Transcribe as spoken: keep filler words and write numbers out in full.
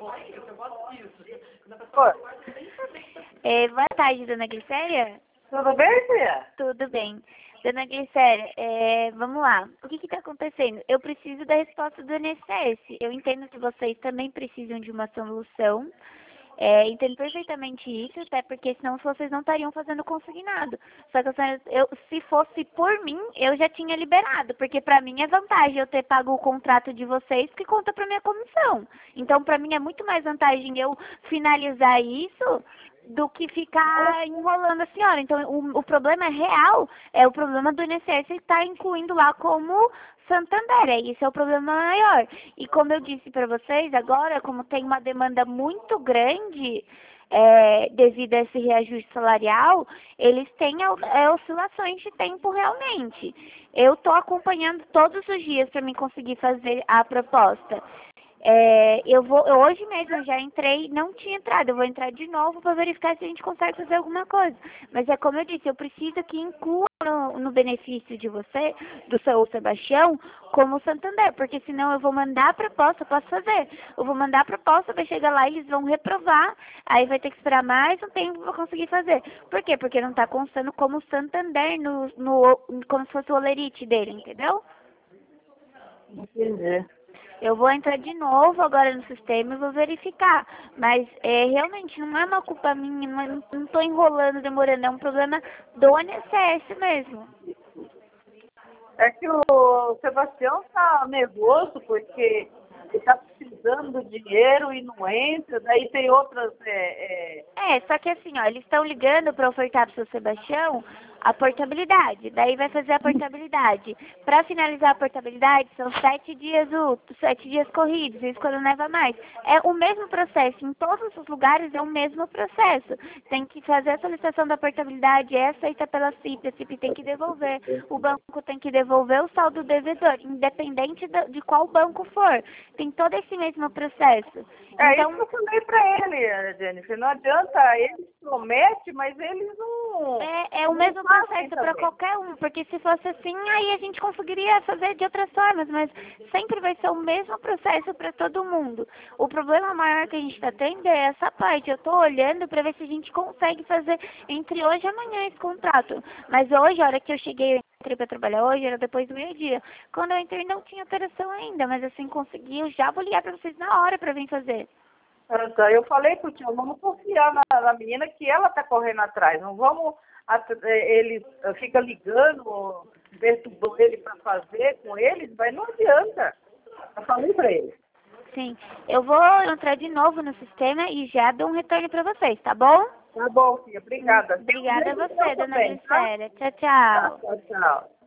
É, boa tarde, dona Glicéria. Tudo bem, filha? Tudo bem. Dona Glicéria, é, vamos lá. O que está acontecendo? Eu preciso da resposta do I N S S. Eu entendo que vocês também precisam de uma solução. É, entendo perfeitamente isso, até porque senão vocês não estariam fazendo consignado. Só que a senhora, eu, se fosse por mim, eu já tinha liberado, porque para mim é vantagem eu ter pago o contrato de vocês que conta para minha comissão. Então, para mim é muito mais vantagem eu finalizar isso do que ficar enrolando a senhora. Então, o, o problema real é o problema do I N S S estar incluindo lá como Santander. Esse é o problema maior. E como eu disse para vocês, agora, como tem uma demanda muito grande é, devido a esse reajuste salarial, eles têm é, oscilações de tempo realmente. Eu estou acompanhando todos os dias para mim conseguir fazer a proposta. É, eu vou, eu, hoje mesmo eu já entrei, não tinha entrado, eu vou entrar de novo para verificar se a gente consegue fazer alguma coisa. Mas é como eu disse, eu preciso que inclua no, no benefício de você, do seu Sebastião, como o Santander, porque senão eu vou mandar a proposta, eu posso fazer. Eu vou mandar a proposta, vai chegar lá e eles vão reprovar, aí vai ter que esperar mais um tempo para conseguir fazer. Por quê? Porque não está constando como o Santander, no, no, como se fosse o olerite dele, entendeu? Entendi. Eu vou entrar de novo agora no sistema e vou verificar. Mas é, realmente não é uma culpa minha, não estou enrolando, demorando, é um problema do I N S S mesmo. É que o Sebastião tá nervoso porque ele está precisando de dinheiro e não entra, daí tem outras... É, é... É, só que assim, ó, eles estão ligando para ofertar para o seu Sebastião a portabilidade. Daí vai fazer a portabilidade. Para finalizar a portabilidade, são sete dias úteis, sete dias corridos, isso quando leva mais. É o mesmo processo, em todos os lugares é o mesmo processo. Tem que fazer a solicitação da portabilidade, é aceita pela C I P, a C I P tem que devolver. O banco tem que devolver o saldo devedor, independente de qual banco for. Tem todo esse mesmo processo. É Então, isso que eu falei para ele, Jennifer. Não adianta, eles prometem, mas eles não... É, é o mesmo processo para qualquer um, porque se fosse assim, aí a gente conseguiria fazer de outras formas, mas sempre vai ser o mesmo processo para todo mundo. O problema maior que a gente está tendo é essa parte. Eu estou olhando para ver se a gente consegue fazer entre hoje e amanhã esse contrato. Mas hoje, a hora que eu cheguei, eu entrei para trabalhar hoje, era depois do meio-dia. Quando eu entrei, não tinha alteração ainda, mas assim, consegui, eu já vou ligar para vocês na hora para vir fazer. Então, eu falei pro tio, vamos confiar na, na menina que ela tá correndo atrás, não vamos, ele fica ligando, perturbando ele para fazer com eles, mas não adianta. Eu falei para ele. Sim, eu vou entrar de novo no sistema e já dou um retorno para vocês, tá bom? Tá bom, filha, obrigada. Obrigada a você, dona Também, tá? Glicéria. Tchau, tchau. Tchau, tchau.